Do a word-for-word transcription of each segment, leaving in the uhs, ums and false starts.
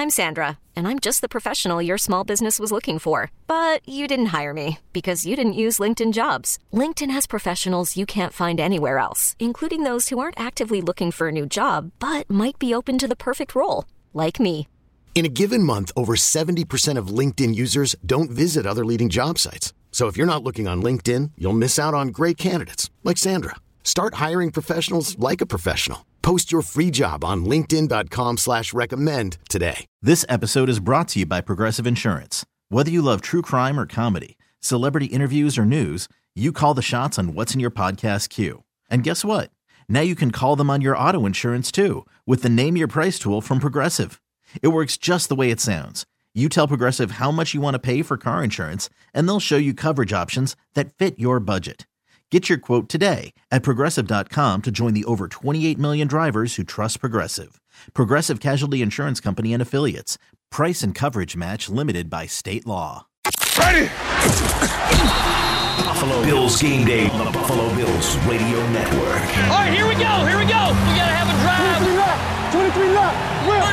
I'm Sandra, and I'm just the professional your small business was looking for. But you didn't hire me because you didn't use LinkedIn Jobs. LinkedIn has professionals you can't find anywhere else, including those who aren't actively looking for a new job, but might be open to the perfect role, like me. In a given month, over seventy percent of LinkedIn users don't visit other leading job sites. So if you're not looking on LinkedIn, you'll miss out on great candidates like Sandra. Start hiring professionals like a professional. Post your free job on linkedin.com slash recommend today. This episode is brought to you by Progressive Insurance. Whether you love true crime or comedy, celebrity interviews or news, you call the shots on what's in your podcast queue. And guess what? Now you can call them on your auto insurance too with the Name Your Price tool from Progressive. It works just the way it sounds. You tell Progressive how much you want to pay for car insurance, and they'll show you coverage options that fit your budget. Get your quote today at Progressive dot com to join the over twenty-eight million drivers who trust Progressive. Progressive Casualty Insurance Company and Affiliates. Price and coverage match limited by state law. Ready! Buffalo Bills game day on the Buffalo Bills Radio Network. All right, here we go, here we go. We got to have a drive. twenty-three left, twenty-three left. Will.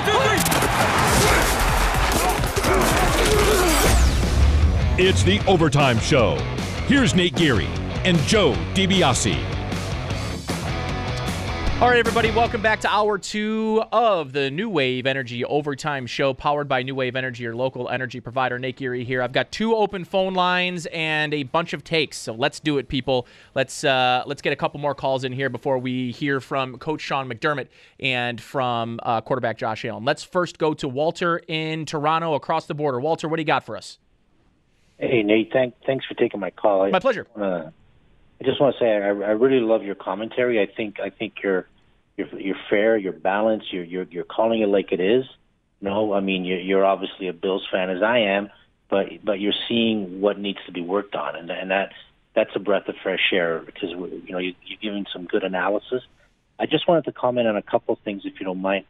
One, two, three. It's the Overtime Show. Here's Nate Geary and Joe DiBiase. All right, everybody, welcome back to hour two of the New Wave Energy Overtime Show, powered by New Wave Energy, your local energy provider. Nate Geary here. I've got two open phone lines and a bunch of takes, so let's do it, people. Let's uh, let's get a couple more calls in here before we hear from Coach Sean McDermott and from uh, quarterback Josh Allen. Let's first go to Walter in Toronto, across the border. Walter, what do you got for us? Hey, Nate, thank, thanks for taking my call. My pleasure. Uh, I just want to say I, I really love your commentary. I think I think you're you're, you're fair, you're balanced, you're, you're you're calling it like it is. No, I mean you're, you're obviously a Bills fan as I am, but but you're seeing what needs to be worked on, and and that that's a breath of fresh air because you know you, you're giving some good analysis. I just wanted to comment on a couple of things if you don't mind.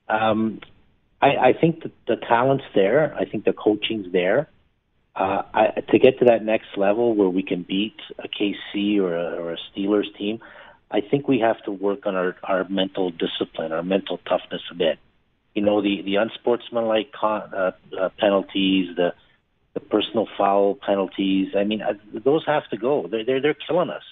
Um, I, I think the, the talent's there. I think the coaching's there. Uh, I, to get to that next level where we can beat a K C or a, or a Steelers team, I think we have to work on our, our mental discipline, our mental toughness a bit. You know, the, the unsportsmanlike con, uh, uh, penalties, the the personal foul penalties. I mean, uh, those have to go. They're they're, they're killing us.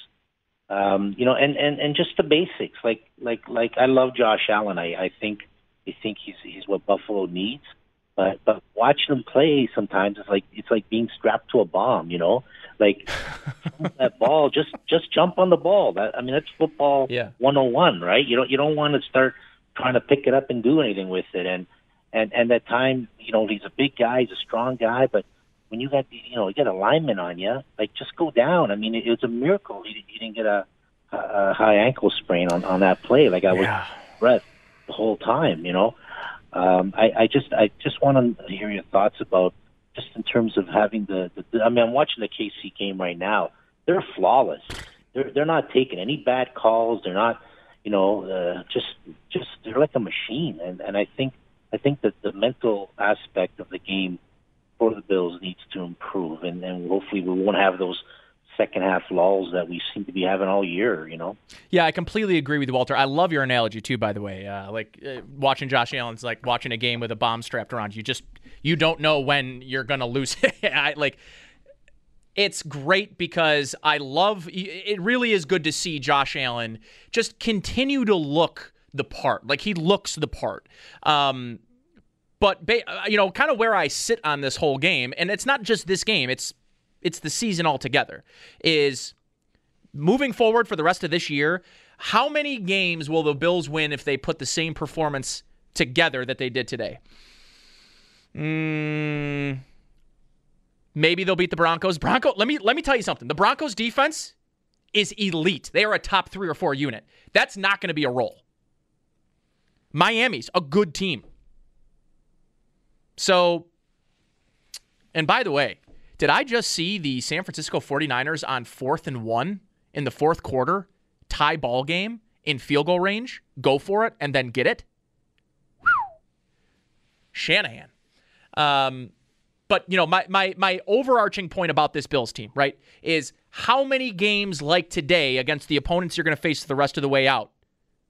Um, you know, and, and, and just the basics. Like like like I love Josh Allen. I, I think I think he's he's what Buffalo needs. But but watching them play sometimes it's like it's like being strapped to a bomb, you know. Like that ball, just just jump on the ball. That I mean that's football yeah. one oh one, right? You don't you don't want to start trying to pick it up and do anything with it. And and and that time, you know, he's a big guy, he's a strong guy, but when you got the, you know you got a lineman on you, like just go down. I mean, it, it was a miracle he, he didn't get a, a, a high ankle sprain on, on that play. Like I was yeah. breath the whole time, you know. Um, I, I just I just want to hear your thoughts about just in terms of having the, the. I mean, I'm watching the K C game right now. They're flawless. They're they're not taking any bad calls. They're not, you know, uh, just just they're like a machine. And and I think I think that the mental aspect of the game for the Bills needs to improve. And and hopefully we won't have those second half lulls that we seem to be having all year, you know? Yeah, I completely agree with you, Walter. I love your analogy too, by the way. Uh, like uh, watching Josh Allen's like watching a game with a bomb strapped around you. Just you don't know when you're gonna lose. I, like it's great because I love. It really is good to see Josh Allen just continue to look the part. Like he looks the part. Um, but you know, kind of where I sit on this whole game, and it's not just this game. It's It's the season altogether, is moving forward for the rest of this year, how many games will the Bills win if they put the same performance together that they did today? Mm, maybe they'll beat the Broncos. Bronco, let me let me tell you something. The Broncos defense is elite. They are a top three or four unit. That's not going to be a roll. Miami's a good team. So, and by the way, did I just see the San Francisco forty-niners on fourth and one in the fourth quarter, tie ball game in field goal range, go for it, and then get it? Whew. Shanahan. Um, but, you know, my, my, my overarching point about this Bills team, right, is how many games like today against the opponents you're going to face the rest of the way out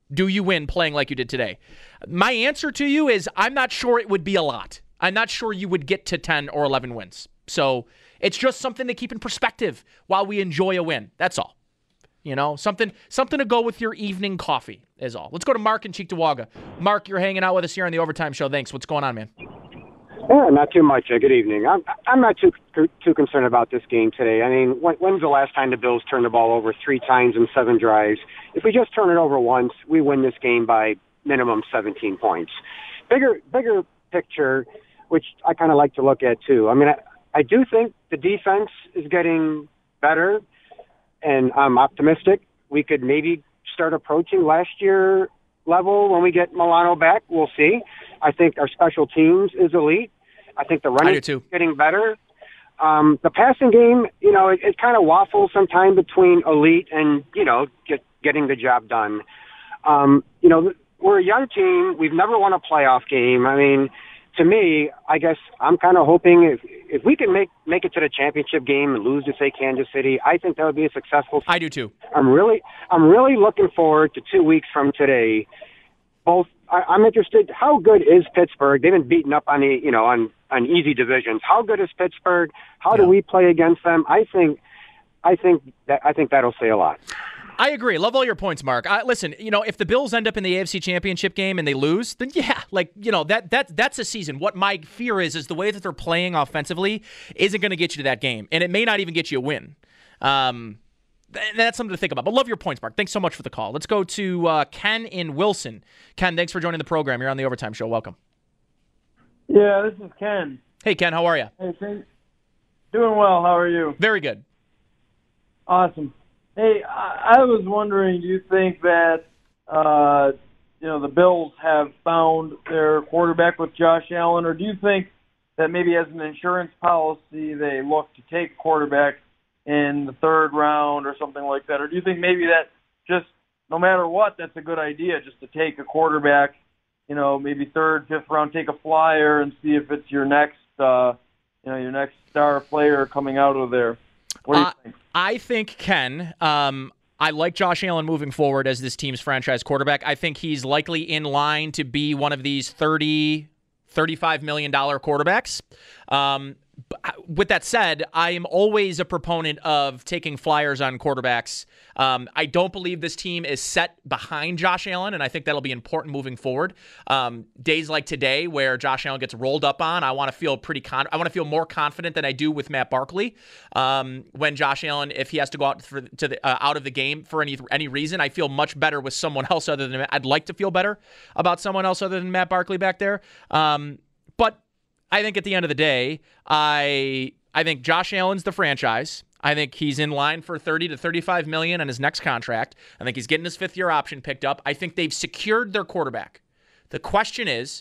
Do you win playing like you did today? My answer to you is I'm not sure it would be a lot. I'm not sure you would get to ten or eleven wins. So it's just something to keep in perspective while we enjoy a win. That's all. You know, something something to go with your evening coffee is all. Let's go to Mark in Cheektowaga. Mark, you're hanging out with us here on the Overtime Show. Thanks. What's going on, man? Yeah, not too much. Uh, good evening. I'm I'm not too too concerned about this game today. I mean, when, when's the last time the Bills turned the ball over three times in seven drives? If we just turn it over once, we win this game by minimum seventeen points. Bigger bigger picture, which I kind of like to look at too. I mean, I, I do think the defense is getting better, and I'm optimistic we could maybe start approaching last year level when we get Milano back. We'll see. I think our special teams is elite. I think the running is getting better. Um, the passing game, you know, it, it kind of waffles sometime between elite and, you know, get, getting the job done. Um, you know, we're a young team. We've never won a playoff game. I mean, to me, I guess I'm kind of hoping if if we can make, make it to the championship game and lose to, say, Kansas City, I think that would be a successful. I do too. I'm really, I'm really looking forward to two weeks from today. Both, I, I'm interested. How good is Pittsburgh? They've been beaten up on the, you know, on, on easy divisions. How good is Pittsburgh? How yeah. do we play against them? I think, I think that I think that'll say a lot. I agree. Love all your points, Mark. Uh, listen, you know, if the Bills end up in the A F C Championship game and they lose, then yeah, like, you know, that that that's a season. What my fear is, is the way that they're playing offensively isn't going to get you to that game, and it may not even get you a win. Um, th- that's something to think about. But love your points, Mark. Thanks so much for the call. Let's go to uh, Ken in Wilson. Ken, thanks for joining the program. You're on the Overtime Show. Welcome. Yeah, this is Ken. Hey, Ken, how are you? Hey, thanks. Doing well. How are you? Very good. Awesome. Hey, I was wondering, do you think that, uh, you know, the Bills have found their quarterback with Josh Allen, or do you think that maybe as an insurance policy they look to take a quarterback in the third round or something like that? Or do you think maybe that just no matter what, that's a good idea just to take a quarterback, you know, maybe third, fifth round, take a flyer and see if it's your next, uh, you know, your next star player coming out of there? What do you uh, think? I think, Ken, um, I like Josh Allen moving forward as this team's franchise quarterback. I think he's likely in line to be one of these thirty, thirty-five million dollars quarterbacks. Um, with that said, I am always a proponent of taking flyers on quarterbacks. Um, I don't believe this team is set behind Josh Allen, and I think that'll be important moving forward. Um, days like today, where Josh Allen gets rolled up on, I want to feel pretty. Con- I want to feel more confident than I do with Matt Barkley. Um, when Josh Allen, if he has to go out for, to the uh, out of the game for any any reason, I feel much better with someone else other than. I'd like to feel better about someone else other than Matt Barkley back there. Um, but I think at the end of the day, I I think Josh Allen's the franchise. I think he's in line for thirty to thirty-five million on his next contract. I think he's getting his fifth year option picked up. I think they've secured their quarterback. The question is,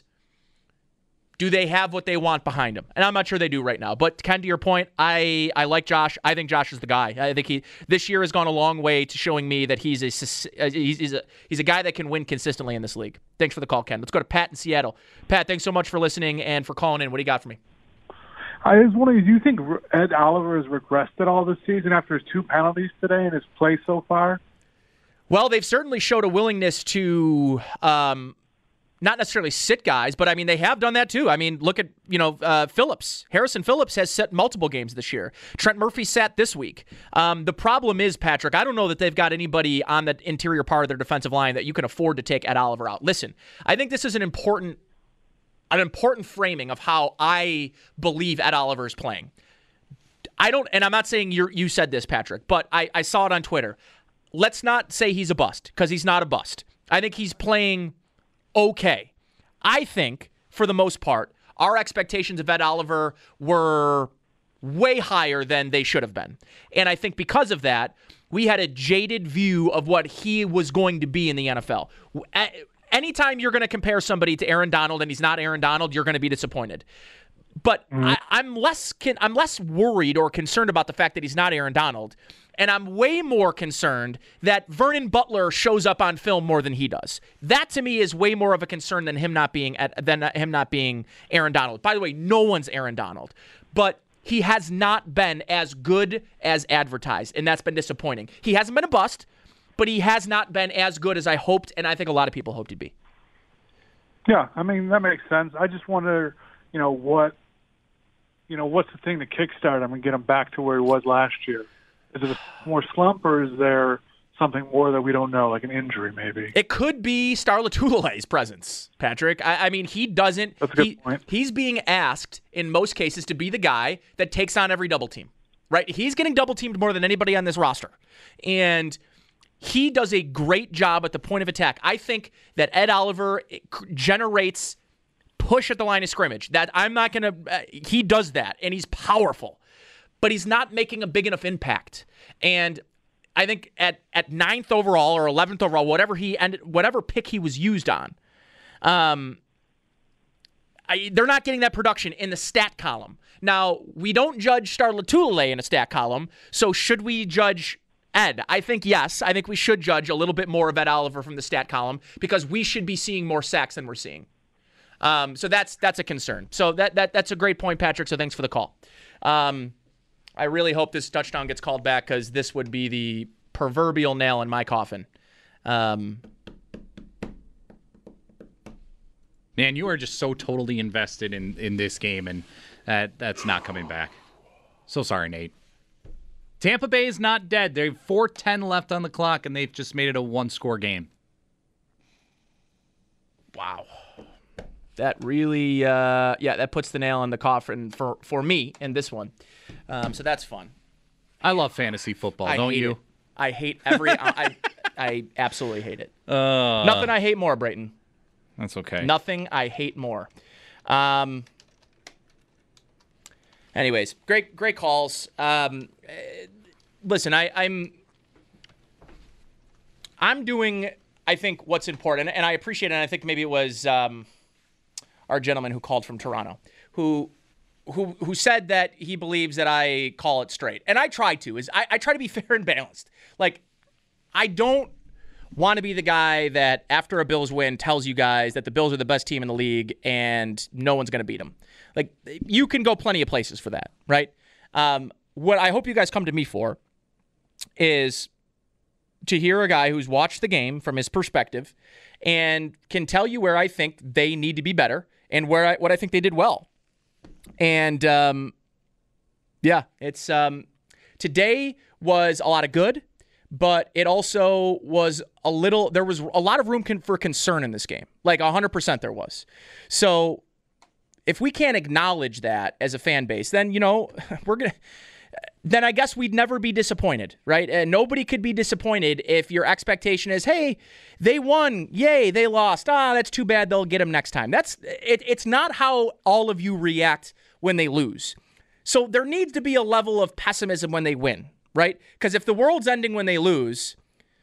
do they have what they want behind him? And I'm not sure they do right now. But Ken, to your point, I, I like Josh. I think Josh is the guy. I think he this year has gone a long way to showing me that he's a he's a he's a guy that can win consistently in this league. Thanks for the call, Ken. Let's go to Pat in Seattle. Pat, thanks so much for listening and for calling in. What do you got for me? I was wondering, do you think Ed Oliver has regressed at all this season after his two penalties today in his play so far? Well, they've certainly showed a willingness to um, not necessarily sit guys, but I mean, they have done that too. I mean, look at, you know, uh, Phillips. Harrison Phillips has sat multiple games this year. Trent Murphy sat this week. Um, the problem is, Patrick, I don't know that they've got anybody on the interior part of their defensive line that you can afford to take Ed Oliver out. Listen, I think this is an important an important framing of how I believe Ed Oliver is playing. I don't, and I'm not saying you you said this, Patrick, but I, I saw it on Twitter. Let's not say he's a bust, because he's not a bust. I think he's playing okay. I think, for the most part, our expectations of Ed Oliver were way higher than they should have been. And I think because of that, we had a jaded view of what he was going to be in the N F L. Anytime you're going to compare somebody to Aaron Donald and he's not Aaron Donald, you're going to be disappointed. But mm-hmm. I, I'm less I'm less worried or concerned about the fact that he's not Aaron Donald. And I'm way more concerned that Vernon Butler shows up on film more than he does. That to me is way more of a concern than him not being than him not being Aaron Donald. By the way, no one's Aaron Donald, but he has not been as good as advertised, and that's been disappointing. He hasn't been a bust, but he has not been as good as I hoped, and I think a lot of people hoped he'd be. Yeah, I mean, that makes sense. I just wonder, you know, what, you know, what's the thing to kickstart him and get him back to where he was last year? Is it a more slump, or is there something more that we don't know, like an injury maybe? It could be Star Lotulelei's presence, Patrick. I, I mean, he doesn't. That's a good he, point. He's being asked, in most cases, to be the guy that takes on every double team, right? He's getting double teamed more than anybody on this roster. And he does a great job at the point of attack. I think that Ed Oliver generates push at the line of scrimmage. That I'm not going to uh, – he does that, and he's powerful. But he's not making a big enough impact. And I think at, at ninth overall or eleventh overall, whatever he ended, whatever pick he was used on, um, I, they're not getting that production in the stat column. Now, we don't judge Star Lotulelei in a stat column, so should we judge – Ed, I think yes. I think we should judge a little bit more of Ed Oliver from the stat column because we should be seeing more sacks than we're seeing. Um, so that's that's a concern. So that that that's a great point, Patrick. So thanks for the call. Um, I really hope this touchdown gets called back because this would be the proverbial nail in my coffin. Um, Man, you are just so totally invested in, in this game, and that that's not coming back. So sorry, Nate. Tampa Bay is not dead. They have four ten left on the clock, and they've just made it a one-score game. Wow. That really, uh, yeah, that puts the nail in the coffin for, for me in this one. Um, so that's fun. I love fantasy football, I don't hate you? It. I hate every, I, I absolutely hate it. Uh, Nothing I hate more, Brayton. That's okay. Nothing I hate more. Um, anyways, great, great calls. Um, listen, I, I'm, I'm doing, I think, what's important, and I appreciate it. And I think maybe it was um, our gentleman who called from Toronto, who, who, who said that he believes that I call it straight, and I try to. Is I, I try to be fair and balanced. Like, I don't want to be the guy that after a Bills win tells you guys that the Bills are the best team in the league and no one's going to beat them. Like, you can go plenty of places for that, right? Um, what I hope you guys come to me for is to hear a guy who's watched the game from his perspective and can tell you where I think they need to be better and where I, what I think they did well. And, um, yeah, it's um, today was a lot of good, but it also was a little, there was a lot of room con- for concern in this game. Like one hundred percent there was. So if we can't acknowledge that as a fan base, then, you know, we're going to, then I guess we'd never be disappointed, right? And nobody could be disappointed if your expectation is, hey, they won, yay, they lost. Ah, that's too bad, they'll get them next time. That's it, it's not how all of you react when they lose. So there needs to be a level of pessimism when they win, right? Because if the world's ending when they lose,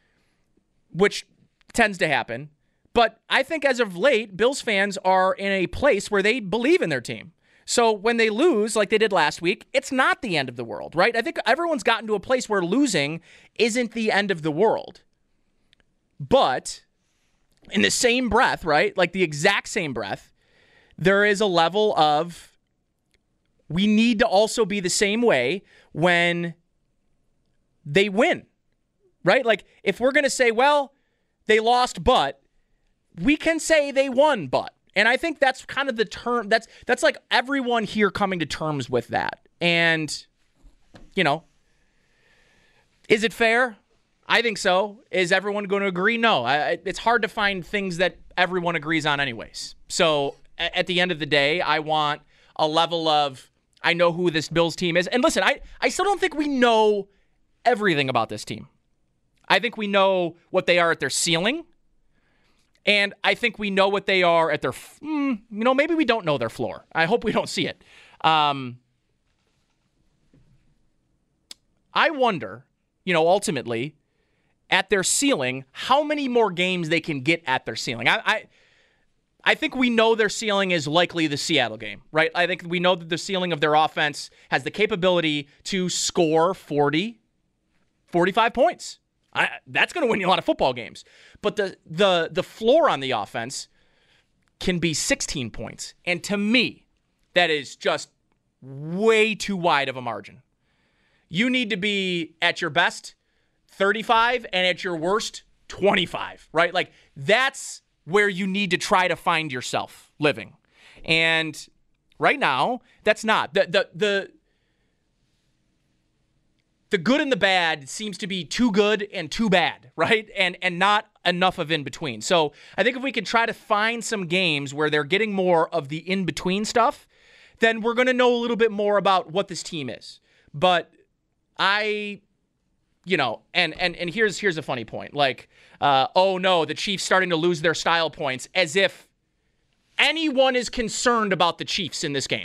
which tends to happen, but I think as of late, Bills fans are in a place where they believe in their team. So when they lose, like they did last week, it's not the end of the world, right? I think everyone's gotten to a place where losing isn't the end of the world. But in the same breath, right, like the exact same breath, there is a level of we need to also be the same way when they win, right? Like if we're going to say, well, they lost, but we can say they won, but. And I think that's kind of the term, that's that's like everyone here coming to terms with that. And, you know, is it fair? I think so. Is everyone going to agree? No. I, it's hard to find things that everyone agrees on anyways. So at the end of the day, I want a level of, I know who this Bills team is. And listen, I, I still don't think we know everything about this team. I think we know what they are at their ceiling. And I think we know what they are at their, mm, you know, maybe we don't know their floor. I hope we don't see it. Um, I wonder, you know, ultimately, at their ceiling, how many more games they can get at their ceiling. I, I, I think we know their ceiling is likely the Seattle game, right? I think we know that the ceiling of their offense has the capability to score forty, forty-five points. I, that's going to win you a lot of football games. But the the the floor on the offense can be sixteen points. And to me, that is just way too wide of a margin. You need to be, at your best, thirty-five, and at your worst, twenty-five, right? Like, that's where you need to try to find yourself living. And right now, that's not. The the the the good and the bad seems to be too good and too bad, right? And and not enough of in between. So I think if we can try to find some games where they're getting more of the in between stuff, then we're going to know a little bit more about what this team is. But I, you know, and and and here's here's a funny point. Like, uh, oh no, the Chiefs starting to lose their style points, as if anyone is concerned about the Chiefs in this game.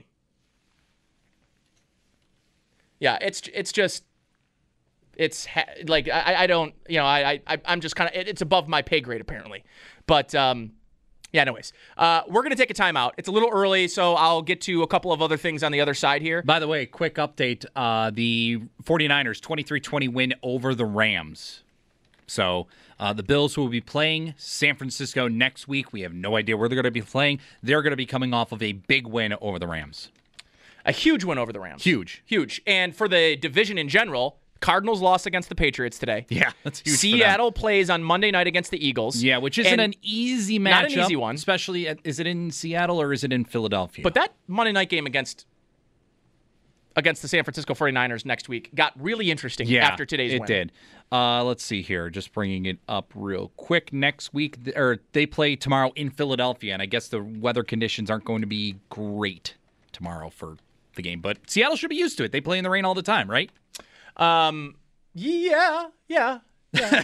Yeah, it's it's just. It's ha- like I, I don't, you know, I, I I'm just kind of, it, it's above my pay grade apparently. But um, yeah, anyways, uh, we're going to take a timeout. It's a little early, so I'll get to a couple of other things on the other side here. By the way, quick update. Uh, the 49ers twenty-three twenty win over the Rams. So uh, the Bills will be playing San Francisco next week. We have no idea where they're going to be playing. They're going to be coming off of a big win over the Rams. A huge win over the Rams. Huge. Huge. And for the division in general, Cardinals lost against the Patriots today. Yeah, that's huge. Seattle plays on Monday night against the Eagles. Yeah, which isn't an easy matchup. Not an easy one. Especially, at, is it in Seattle or is it in Philadelphia? But that Monday night game against against the San Francisco 49ers next week got really interesting yeah, after today's it win. It did. Uh, let's see here. Just bringing it up real quick. Next week, or they play tomorrow in Philadelphia, and I guess the weather conditions aren't going to be great tomorrow for the game. But Seattle should be used to it. They play in the rain all the time, right? Um... Yeah, yeah, yeah.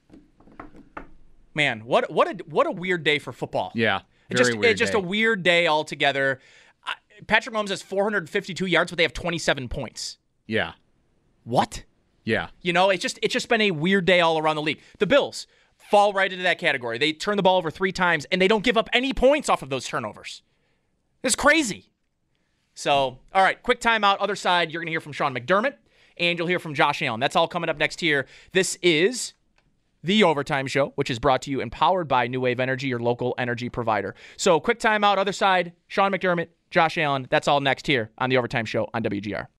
Man, what what a what a weird day for football. Yeah, very just weird it's just day. a weird day altogether. I, Patrick Mahomes has four hundred fifty-two yards, but they have twenty-seven points. Yeah. What? Yeah. You know, it's just it's just been a weird day all around the league. The Bills fall right into that category. They turn the ball over three times, and they don't give up any points off of those turnovers. It's crazy. So, all right, quick timeout. Other side, you're going to hear from Sean McDermott. And you'll hear from Josh Allen. That's all coming up next here. This is The Overtime Show, which is brought to you and powered by New Wave Energy, your local energy provider. So quick timeout, other side, Sean McDermott, Josh Allen. That's all next here on The Overtime Show on W G R.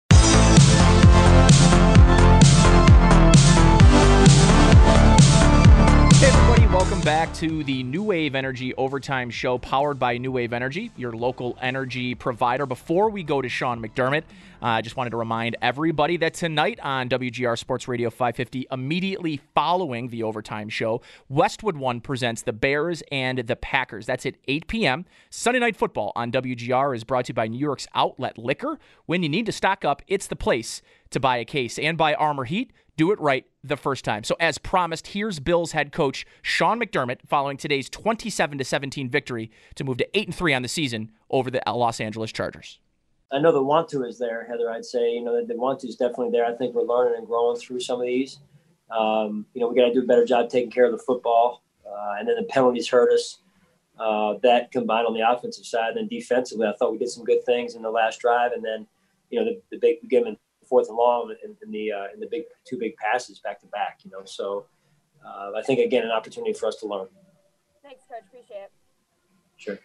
Hey everybody, welcome back to the New Wave Energy Overtime Show powered by New Wave Energy, your local energy provider. Before we go to Sean McDermott, uh, I just wanted to remind everybody that tonight on W G R Sports Radio five fifty, immediately following the Overtime Show, Westwood One presents the Bears and the Packers. That's at eight p.m. Sunday Night Football on W G R is brought to you by New York's Outlet Liquor. When you need to stock up, it's the place to buy a case. And by Armor Heat. Do it right the first time. So as promised, here's Bills head coach Sean McDermott following today's twenty-seven to seventeen victory to move to eight and three on the season over the Los Angeles Chargers. I know the want to is there, Heather. I'd say, you know, the want to is definitely there. I think we're learning and growing through some of these. Um, you know, we got to do a better job taking care of the football. Uh, and then the penalties hurt us. Uh, that combined on the offensive side. And then defensively, I thought we did some good things in the last drive. And then, you know, the, the big, we gave them fourth and long in, in the uh, in the big two big passes back to back, you know. So uh, I think again an opportunity for us to learn. Thanks, Coach. Appreciate it. Sure.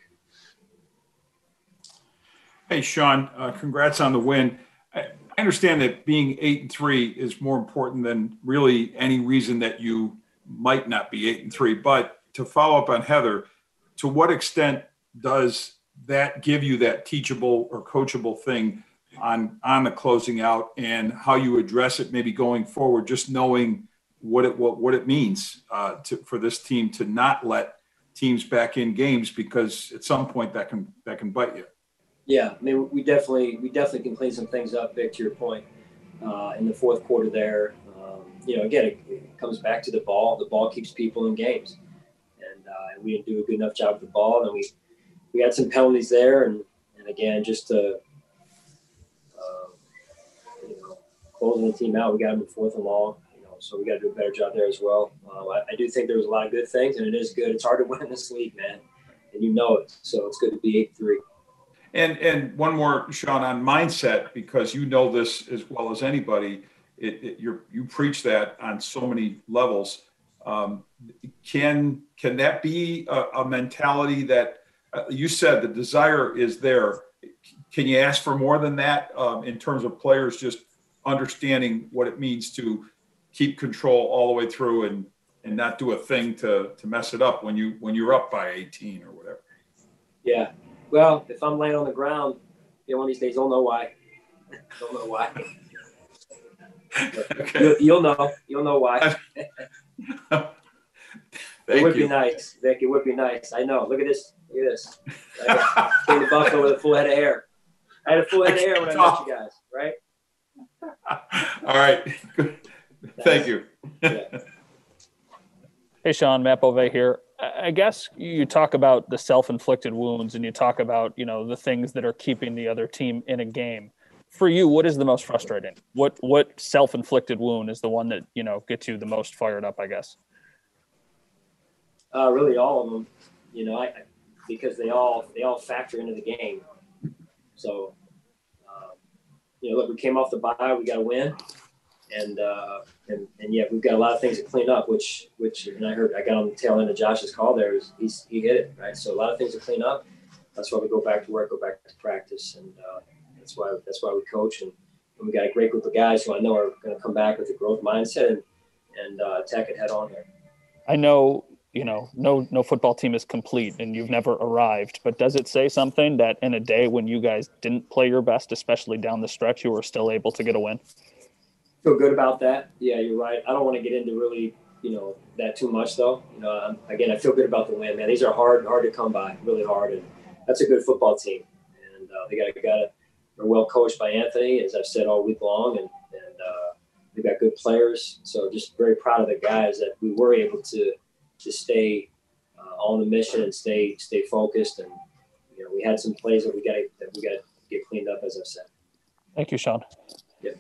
Hey, Sean. Uh, congrats on the win. I, I understand that being eight and three is more important than really any reason that you might not be eight and three. But to follow up on Heather, to what extent does that give you that teachable or coachable thing on on the closing out and how you address it maybe going forward, just knowing what it what, what it means uh, to, for this team to not let teams back in games, because at some point that can that can bite you. Yeah, I mean, we definitely we definitely can clean some things up, Vic, to your point, uh, in the fourth quarter there. Um, you know, again, it, it comes back to the ball. The ball keeps people in games. And uh, we didn't do a good enough job with the ball. And we, we had some penalties there. And, and again, just to, uh, you know, closing the team out, we got them in fourth and long. You know, so we got to do a better job there as well. Uh, I, I do think there was a lot of good things, and it is good. It's hard to win in this league, man. And you know it. So it's good to be eight three. And and one more, Sean, on mindset, because you know this as well as anybody. It, it you you preach that on so many levels. Um, can can that be a, a mentality that uh, you said the desire is there? Can you ask for more than that um, in terms of players just understanding what it means to keep control all the way through and and not do a thing to to mess it up when you when you're up by eighteen or whatever. Yeah. Well, if I'm laying on the ground, you know, one of these days you'll know why. You'll know why. Okay. You'll, you'll know. You'll know why. It would you. be nice, Vic. It would be nice. I know. Look at this. Look at this. I came to Buffalo with a full head of hair. I had a full head of hair when I met you guys, right? All right. Good. Thank you. Yeah. Hey, Sean, Matt Bove here. I guess you talk about the self-inflicted wounds and you talk about, you know, the things that are keeping the other team in a game. For you, what is the most frustrating? What what self-inflicted wound is the one that, you know, gets you the most fired up, I guess? Uh, really, all of them. You know, I because they all they all factor into the game. So, um, you know, look, we came off the bye, we got to win, and uh, and and yeah, we've got a lot of things to clean up. Which which, and I heard I got on the tail end of Josh's call there. Is he's he hit it right. So a lot of things to clean up. That's why we go back to work, go back to practice, and uh, that's why that's why we coach. And, and we got a great group of guys who I know are going to come back with a growth mindset and and uh, attack it head on there. I know. You know, no no football team is complete and you've never arrived, but does it say something that in a day when you guys didn't play your best, especially down the stretch, you were still able to get a win? Feel good about that. Yeah, you're right. I don't want to get into really, you know, that too much though. You know, I'm, again, I feel good about the win, man. These are hard, hard to come by, really hard. And that's a good football team. And uh, they got, got a, they're well coached by Anthony, as I've said all week long. And, and uh, they've got good players. So just very proud of the guys that we were able to, to stay uh, on the mission and stay stay focused. And you know, we had some plays that we got that we got to get cleaned up, as I've said. Thank you, Sean. Yeah.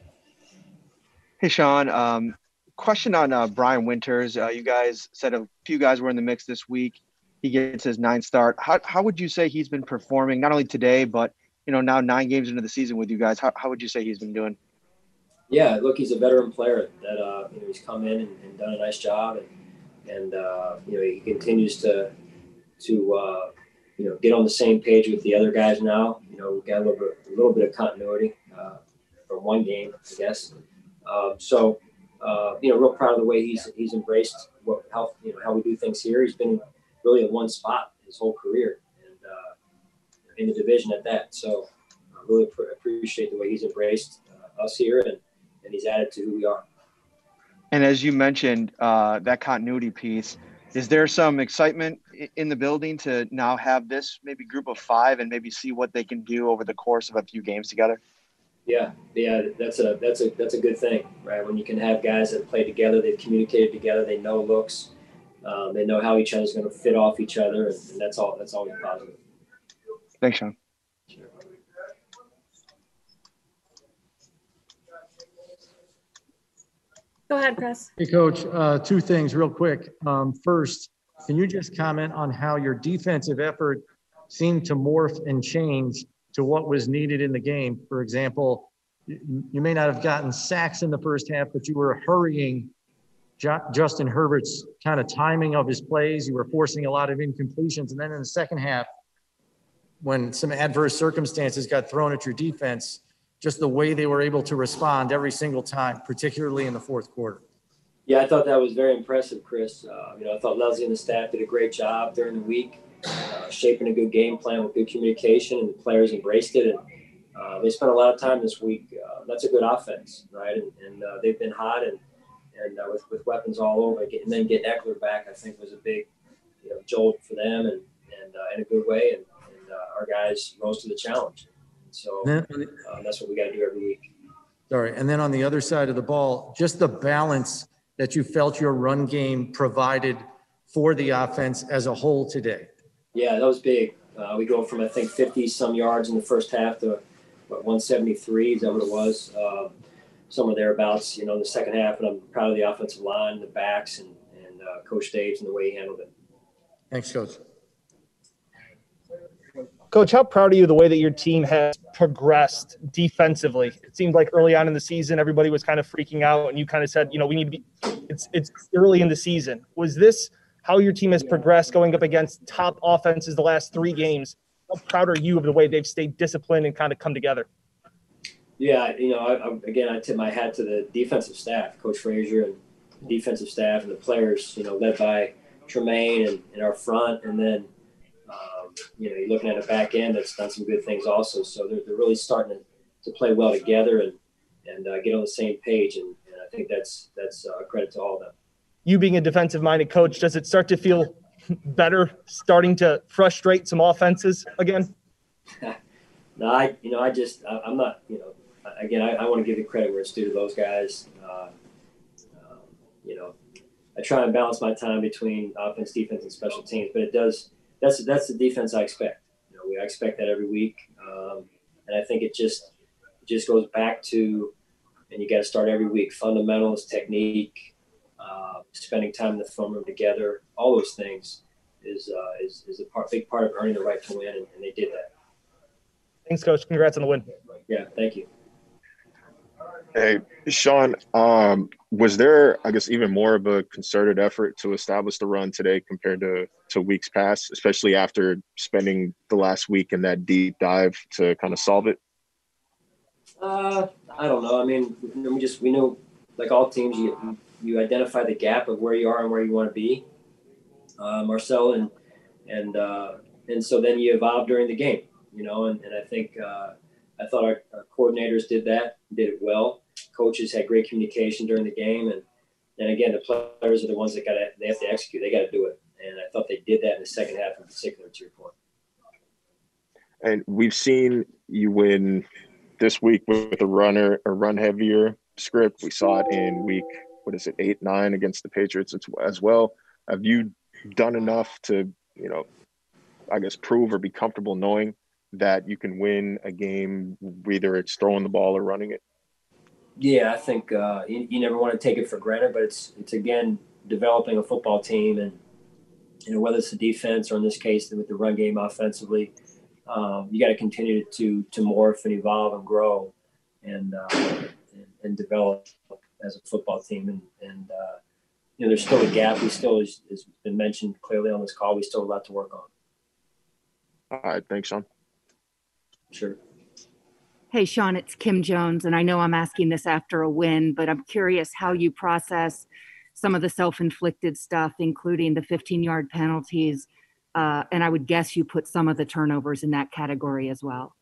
Hey, Sean. Um, question on uh, Brian Winters. Uh, you guys said a few guys were in the mix this week. He gets his ninth start. How how would you say he's been performing, not only today, but you know now nine games into the season with you guys? How how would you say he's been doing? Yeah, look, he's a veteran player that uh, you know he's come in and, and done a nice job. And, And, uh, you know, he continues to, to uh, you know, get on the same page with the other guys now. You know, we've got a little bit, a little bit of continuity uh, from one game, I guess. Uh, so, uh, you know, real proud of the way he's he's embraced what, how, you know, how we do things here. He's been really in one spot his whole career and uh, in the division at that. So I really pr- appreciate the way he's embraced uh, us here and, and he's added to who we are. And as you mentioned, uh, that continuity piece, is there some excitement in the building to now have this maybe group of five and maybe see what they can do over the course of a few games together? Yeah, yeah, that's a that's a that's a good thing, right? When you can have guys that play together, they've communicated together, they know looks, um, they know how each other's going to fit off each other, and, and that's all. That's always positive. Thanks, Sean. Go ahead, Chris. Hey, Coach. Uh, two things real quick. Um, first, can you just comment on how your defensive effort seemed to morph and change to what was needed in the game? For example, you, you may not have gotten sacks in the first half, but you were hurrying J- Justin Herbert's kind of timing of his plays. You were forcing a lot of incompletions. And then in the second half, when some adverse circumstances got thrown at your defense, just the way they were able to respond every single time, particularly in the fourth quarter. Yeah, I thought that was very impressive, Chris. Uh, you know, I thought Leslie and the staff did a great job during the week, uh, shaping a good game plan with good communication, and the players embraced it. And uh, they spent a lot of time this week. Uh, that's a good offense, right? And, and uh, they've been hot, and and uh, with, with weapons all over. And then getting Eckler back, I think, was a big, you know, jolt for them, and and uh, in a good way. And, and uh, our guys rose to the challenge. So then, uh, that's what we got to do every week. Sorry. And then on the other side of the ball, just the balance that you felt your run game provided for the offense as a whole today. Yeah, that was big. Uh, we go from, I think, fifty some yards in the first half to what, one seventy-three. Is that what it was? Uh, somewhere thereabouts, you know, in the second half. And I'm proud of the offensive line, the backs, and, and uh, Coach Daves and the way he handled it. Thanks, Coach. Coach, how proud are you of the way that your team has progressed defensively? It seemed like early on in the season, everybody was kind of freaking out, and you kind of said, you know, we need to be – it's it's early in the season. Was this how your team has progressed going up against top offenses the last three games? How proud are you of the way they've stayed disciplined and kind of come together? Yeah, you know, I, I, again, I tip my hat to the defensive staff, Coach Frazier and the defensive staff and the players, you know, led by Tremaine and, and our front. And then, um, you know, you're looking at a back end that's done some good things also. So they're, they're really starting to, to play well together and, and uh, get on the same page. And, and I think that's that's a uh, credit to all of them. You being a defensive-minded coach, does it start to feel better starting to frustrate some offenses again? No, I, you know, I just, I, I'm not, you know, again, I, I want to give the credit where it's due to those guys. Uh, um, you know, I try and balance my time between offense, defense, and special teams, but it does, that's, that's the defense I expect. You know, we, I expect that every week. Um, and I think it just, it just goes back to, and you got to start every week, fundamentals, technique, uh, spending time in the film room together, all those things is, uh, is, is a part, big part of earning the right to win. And, and they did that. Thanks, Coach. Congrats on the win. Yeah, thank you. Hey, Sean, um, was there, I guess, even more of a concerted effort to establish the run today compared to, to weeks past, especially after spending the last week in that deep dive to kind of solve it? Uh, I don't know. I mean, we just, we know, like all teams, you, you identify the gap of where you are and where you want to be, uh, Marcel, and, and, uh, and so then you evolve during the game. You know, and, and I think uh, I thought our, our coordinators did that, did it well. Coaches had great communication during the game, and and again, the players are the ones that got to they have to execute. They got to do it, and I thought they did that in the second half in particular. To your point. And we've seen you win this week with a runner, a run heavier script. We saw it in week what is it, eight, nine against the Patriots as well. Have you done enough to, you know, I guess prove or be comfortable knowing that you can win a game, whether it's throwing the ball or running it? Yeah, I think uh, you, you never want to take it for granted, but it's it's again developing a football team, and you know whether it's the defense or in this case with the run game offensively, um, you got to continue to to morph and evolve and grow, and uh, and, and develop as a football team. And and uh, you know there's still a gap. We still, as has been mentioned clearly on this call, we still have a lot to work on. All right, thanks, Sean. Sure. Hey, Sean, it's Kim Jones, and I know I'm asking this after a win, but I'm curious how you process some of the self-inflicted stuff, including the fifteen-yard penalties, uh, and I would guess you put some of the turnovers in that category as well.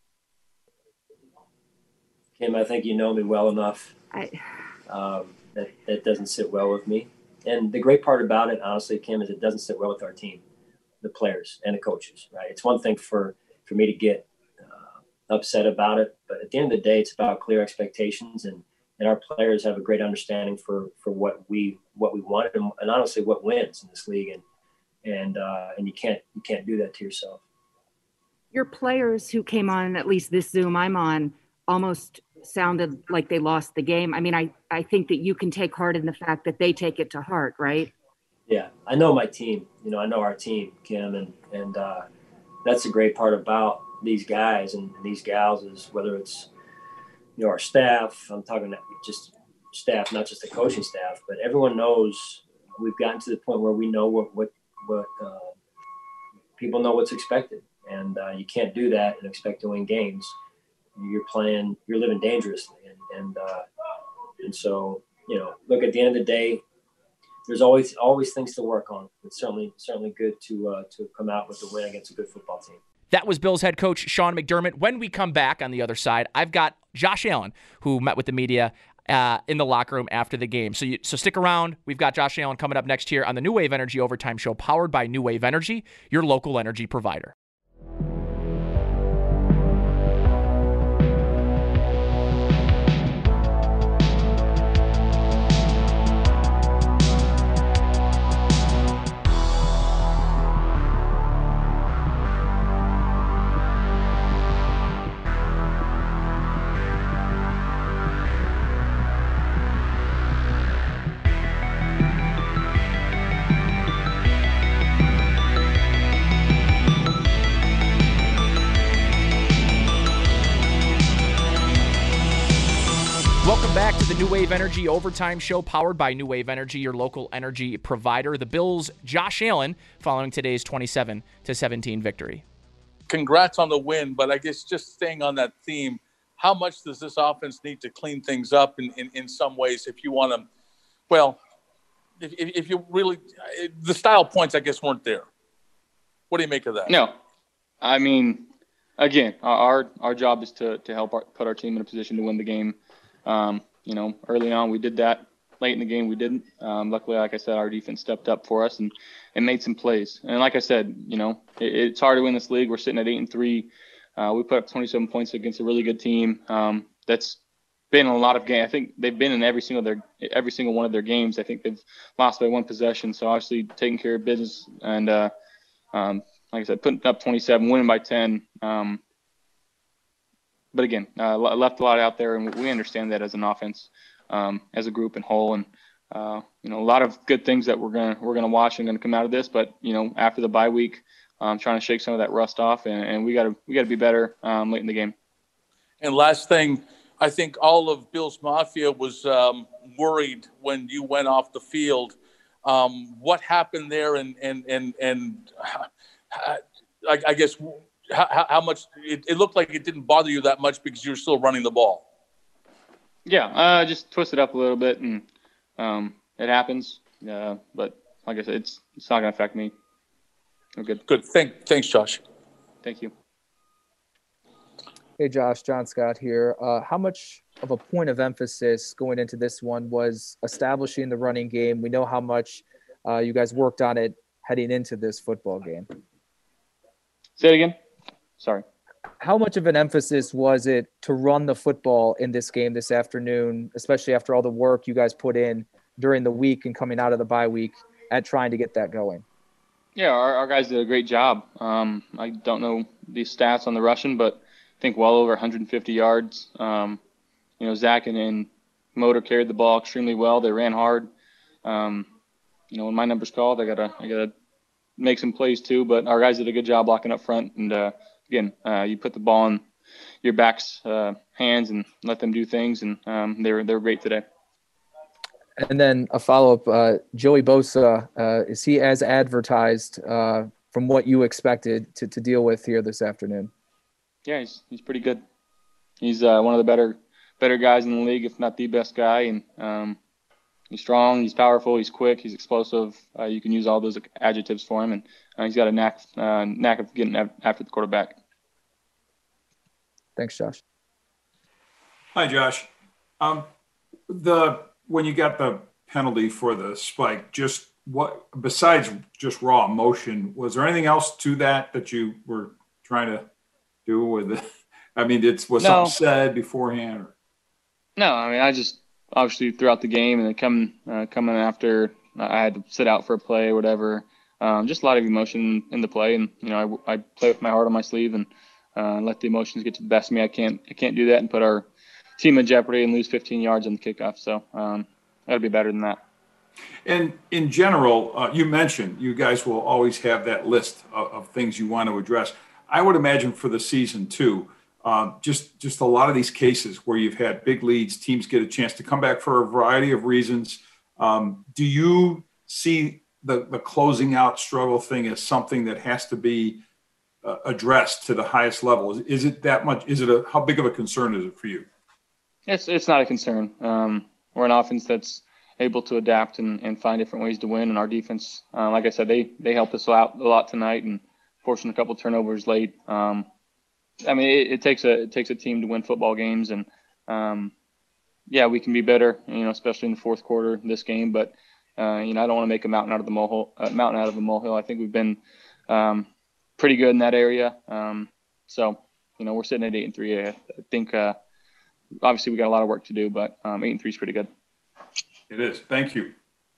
Kim, I think you know me well enough. I... Um, that, that doesn't sit well with me. And the great part about it, honestly, Kim, is it doesn't sit well with our team, the players and the coaches, right? It's one thing for, for me to get upset about it, but at the end of the day, it's about clear expectations, and, and our players have a great understanding for, for what we what we want, and, and honestly, what wins in this league, and and uh, and you can't you can't do that to yourself. Your players who came on, at least this Zoom I'm on, almost sounded like they lost the game. I mean, I I think that you can take heart in the fact that they take it to heart, right? Yeah, I know my team. You know, I know our team, Kim, and and uh, that's the great part about these guys and these gals is whether it's, you know, our staff, I'm talking just staff, not just the coaching staff, but everyone knows we've gotten to the point where we know what, what, what uh, people know what's expected. And uh, you can't do that and expect to win games. You're playing, you're living dangerously. And, and, uh, and so, you know, look, at the end of the day, there's always, always things to work on. It's certainly, certainly good to, uh, to come out with a win against a good football team. That was Bills head coach Sean McDermott. When we come back on the other side, I've got Josh Allen, who met with the media uh, in the locker room after the game. So you, so stick around. We've got Josh Allen coming up next here on the New Wave Energy Overtime Show, powered by New Wave Energy, your local energy provider. Welcome back to the New Wave Energy Overtime Show, powered by New Wave Energy, your local energy provider. The Bills' Josh Allen following today's twenty-seven to seventeen victory. Congrats on the win, but I guess just staying on that theme, how much does this offense need to clean things up in, in, in some ways if you want to, well, if, if you really, the style points, I guess, weren't there. What do you make of that? No. I mean, again, our our job is to, to help our, put our team in a position to win the game. Um, you know, early on we did that. Late in the game we didn't. Um, luckily, like I said, our defense stepped up for us and, and made some plays. And like I said, you know, it, it's hard to win this league. We're sitting at eight and three. Uh, we put up twenty-seven points against a really good team. Um, that's been in a lot of games. I think they've been in every single their every single one of their games. I think they've lost by one possession. So obviously taking care of business and uh, um, like I said, putting up twenty-seven, winning by ten. Um, but again, uh, left a lot out there, and we understand that as an offense. Um, as a group and whole, and uh, you know, a lot of good things that we're gonna we're gonna watch and gonna come out of this. But you know, after the bye week, um, trying to shake some of that rust off, and, and we gotta we gotta be better um, late in the game. And last thing, I think all of Bills Mafia was um, worried when you went off the field. Um, what happened there, and and and and uh, I, I guess how, how much it, it looked like it didn't bother you that much because you were still running the ball. Yeah, uh, just twist it up a little bit, and um, it happens. Uh, but like I said, it's it's not going to affect me. We're good. Good. Thank, thanks, Josh. Thank you. Hey, Josh, John Scott here. Uh, how much of a point of emphasis going into this one was establishing the running game? We know how much uh, you guys worked on it heading into this football game. Say it again. Sorry. How much of an emphasis was it to run the football in this game this afternoon, especially after all the work you guys put in during the week and coming out of the bye week at trying to get that going? Yeah, our, our guys did a great job. Um, I don't know the stats on the rushing, but I think well over one hundred fifty yards. Um, you know, Zach and, and Motor carried the ball extremely well. They ran hard. Um, you know, when my number's called, I gotta I gotta make some plays too. But our guys did a good job blocking up front, and uh, again, uh, you put the ball in your back's uh, hands and let them do things, and um, they're they're great today. And then a follow-up, uh, Joey Bosa, uh, is he as advertised uh, from what you expected to, to deal with here this afternoon? Yeah, he's he's pretty good. He's uh, one of the better better guys in the league, if not the best guy, and um, he's strong, he's powerful, he's quick, he's explosive. Uh, you can use all those adjectives for him, and uh, he's got a knack uh, knack of getting after the quarterback. Thanks, Josh. Hi, Josh. Um, the when you got the penalty for the spike, just what besides just raw emotion, was there anything else to that that you were trying to do with it? I mean, it's was No. something said beforehand? Or? No, I mean, I just obviously throughout the game and then coming uh, coming after, I had to sit out for a play or whatever. Um, just a lot of emotion in the play, and you know, I, I play with my heart on my sleeve and uh, let the emotions get to the best of me. I can't I can't do that and put our team in jeopardy and lose fifteen yards on the kickoff. So um, got to be better than that. And in general, uh, you mentioned you guys will always have that list of, of things you want to address. I would imagine for the season too, uh, just just a lot of these cases where you've had big leads, teams get a chance to come back for a variety of reasons. Um, do you see the, the closing out struggle thing as something that has to be uh, addressed to the highest level? Is, is it that much? Is it a how big of a concern is it for you? It's it's not a concern. Um, we're an offense that's able to adapt and, and find different ways to win. And our defense, uh, like I said, they they helped us out a lot tonight and forcing a couple turnovers late. Um, I mean, it, it takes a it takes a team to win football games, and um, yeah, we can be better. You know, especially in the fourth quarter of this game. But uh, you know, I don't want to make a mountain out of the molehill. Uh, mountain out of a molehill. I think we've been um, pretty good in that area. Um, so you know, we're sitting at eight and three. I, I think uh, obviously we got a lot of work to do, but um, eight and three is pretty good. It is. Thank you.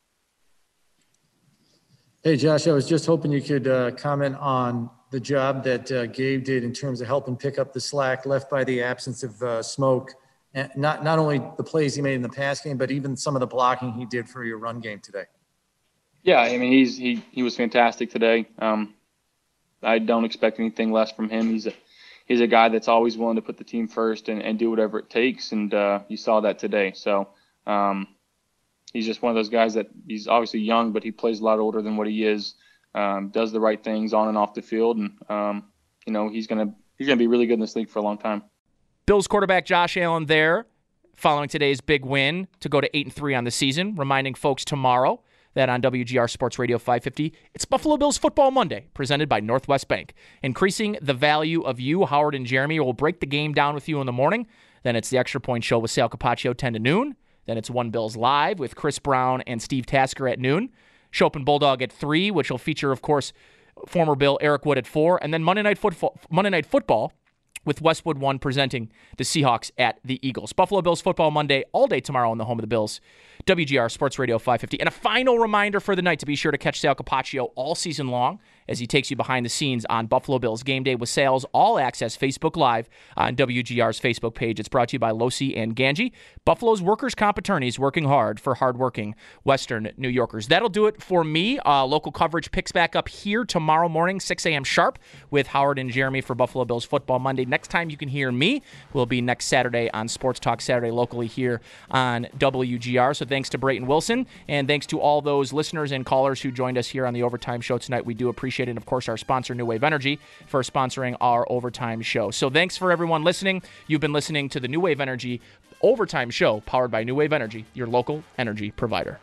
Hey, Josh, I was just hoping you could uh, comment on the job that uh, Gabe did in terms of helping pick up the slack left by the absence of uh, Smoke. And not, not only the plays he made in the pass game, but even some of the blocking he did for your run game today. Yeah, I mean, he's he he was fantastic today. Um, I don't expect anything less from him. He's a he's a guy that's always willing to put the team first and, and do whatever it takes, and uh, you saw that today. So um, he's just one of those guys that he's obviously young, but he plays a lot older than what he is. Um, does the right things on and off the field, and um, you know he's gonna he's gonna be really good in this league for a long time. Bills quarterback Josh Allen there following today's big win to go to eight and three on the season, reminding folks tomorrow that on W G R Sports Radio five fifty, it's Buffalo Bills Football Monday, presented by Northwest Bank. Increasing the value of you, Howard and Jeremy, will break the game down with you in the morning. Then it's the Extra Point Show with Sal Capaccio, ten to noon. Then it's One Bills Live with Chris Brown and Steve Tasker at noon. Schopp and Bulldog at three, which will feature, of course, former Bill Eric Wood at four. And then Monday Night Football, Monday Night Football with Westwood One presenting the Seahawks at the Eagles. Buffalo Bills Football Monday all day tomorrow in the home of the Bills. W G R Sports Radio five fifty. And a final reminder for the night to be sure to catch Sal Capaccio all season long as he takes you behind the scenes on Buffalo Bills Game Day with Sal's All Access Facebook Live on W G R's Facebook page. It's brought to you by Losi and Ganji, Buffalo's workers' comp attorneys working hard for hardworking Western New Yorkers. That'll do it for me. Uh, local coverage picks back up here tomorrow morning, six a.m. sharp, with Howard and Jeremy for Buffalo Bills Football Monday. Next time you can hear me will be next Saturday on Sports Talk Saturday locally here on W G R. So thanks to Brayton Wilson, and thanks to all those listeners and callers who joined us here on the Overtime Show tonight. We do appreciate it. And, of course, our sponsor, New Wave Energy, for sponsoring our Overtime Show. So thanks for everyone listening. You've been listening to the New Wave Energy Overtime Show, powered by New Wave Energy, your local energy provider.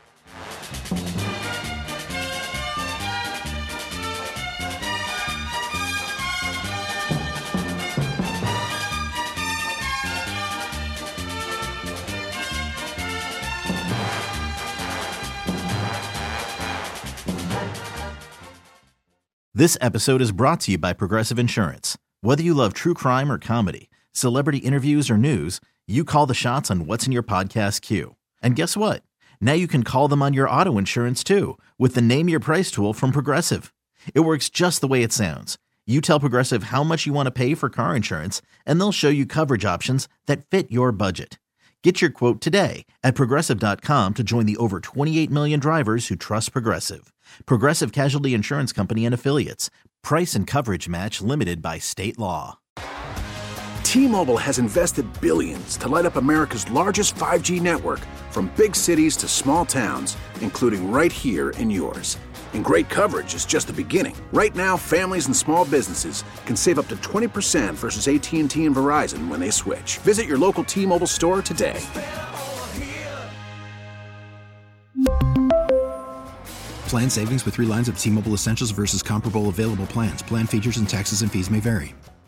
This episode is brought to you by Progressive Insurance. Whether you love true crime or comedy, celebrity interviews or news, you call the shots on what's in your podcast queue. And guess what? Now you can call them on your auto insurance too with the Name Your Price tool from Progressive. It works just the way it sounds. You tell Progressive how much you want to pay for car insurance, and they'll show you coverage options that fit your budget. Get your quote today at Progressive dot com to join the over twenty-eight million drivers who trust Progressive. Progressive Casualty Insurance Company and Affiliates. Price and coverage match limited by state law. T-Mobile has invested billions to light up America's largest five G network, from big cities to small towns, including right here in yours. And great coverage is just the beginning. Right now, families and small businesses can save up to twenty percent versus A T and T and Verizon when they switch. Visit your local T-Mobile store today. Plan savings with three lines of T-Mobile Essentials versus comparable available plans. Plan features and taxes and fees may vary.